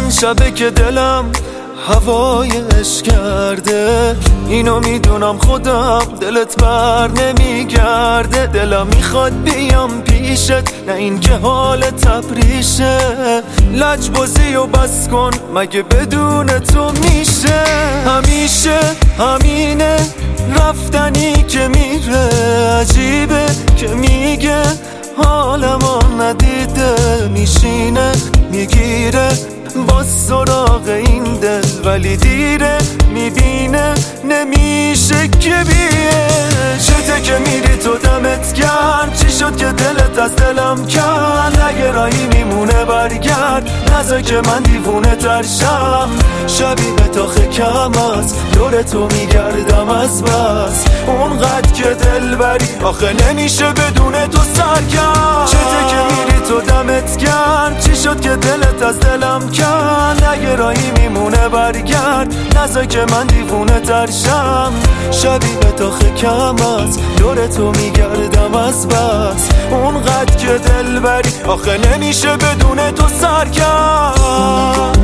چند شبه که دلم هوای عشق کرده، اینو میدونم خودم دلت بر نمیگرده. دلم میخواد بیام پیشت، نه این که حال تبریشه. لجبازی و بس کن، مگه بدون تو میشه؟ همیشه همینه، رفتنی که میره. عجیبه که میگه حالمو ندیده، میشینه میگیره با سراغ این دل، ولی دیره میبینه نمیشه که بیه. چته که میری تو دمت گرم، چی شد که دلت از دلم کرد؟ اگه راهی میمونه برگرد، نذار که من دیوونه ترشم. شبیه تاخه کم از دور تو میگردم از بس، اونقدر که دل بری آخه نمیشه بدون تو سرگرم. چته که میری تو دمت گرم، چی شد که دلت از دلم کرد؟ اگه راهی میمونه برگرد، نذار که من دیوونه ترشم. شبیه تاخه کم از دور تو میگردم از بس، اونقدر که دل بری آخه نمیشه بدون تو سرگرم.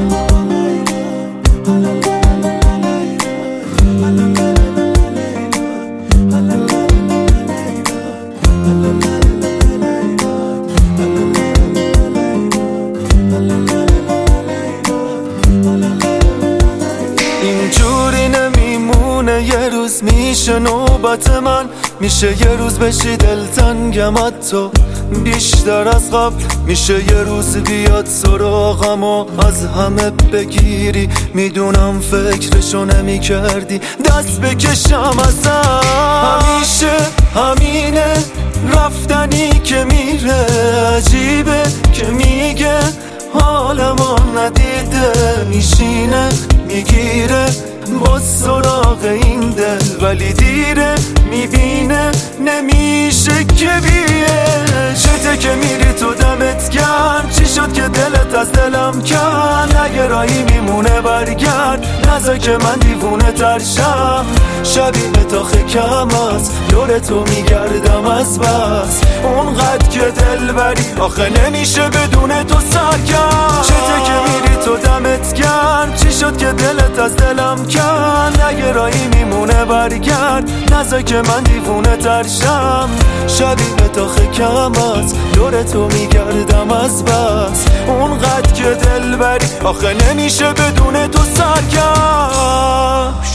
اینجوری نمیمونه، یه روز میشه نوبت من، میشه یه روز بشی دلتنگم حتی بیشتر از قبل. میشه یه روز بیاد سراغم و از همه بگیری، میدونم فکرشو نمی کردی دست بکشم ازم. همیشه همینه، رفتنی که میره. عجیبه که میگه حالمو ندیده، میشینه میگیره با سراغ این دل، ولی دیره میبینه نمیشه که بیه. چته که میری تو دمت گرم، چی شد که دلت از دلم کرد؟ اگه راهی میمونه برگرد، نذار که من دیوونه ترشم. شبیه تاخه کم از دور تو میگردم از بس، اونقدر که دل بری آخه نمیشه بدون تو سرگرم. چته که میری تو دمت گرم، چی شد که دلت از دلم کرد؟ اگه راهی میمونه برگرد، نذار که من دیوونه ترشم. شبیه تاخه کم از دور تو میگردم از بس، اونقدر که دل بری آخه نمیشه بدون تو سرگرم.